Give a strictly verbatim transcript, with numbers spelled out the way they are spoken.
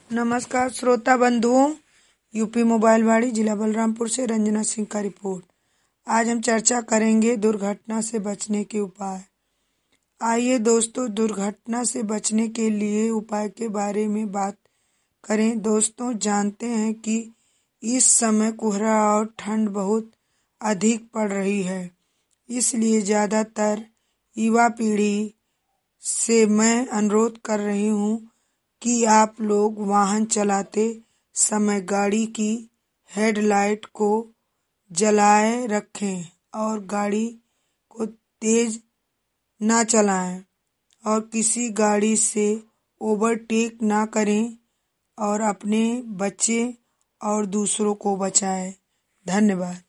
नमस्कार श्रोता बंधुओं, यूपी मोबाइल वाड़ी जिला बलरामपुर से रंजना सिंह का रिपोर्ट। आज हम चर्चा करेंगे दुर्घटना से बचने के उपाय। आइए दोस्तों, दुर्घटना से बचने के लिए उपाय के बारे में बात करें। दोस्तों, जानते हैं कि इस समय कोहरा और ठंड बहुत अधिक पड़ रही है, इसलिए ज़्यादातर युवा पीढ़ी से मैं अनुरोध कर रही हूँ कि आप लोग वाहन चलाते समय गाड़ी की हेडलाइट को जलाए रखें और गाड़ी को तेज ना चलाएं और किसी गाड़ी से ओवरटेक ना करें और अपने बच्चे और दूसरों को बचाएं। धन्यवाद।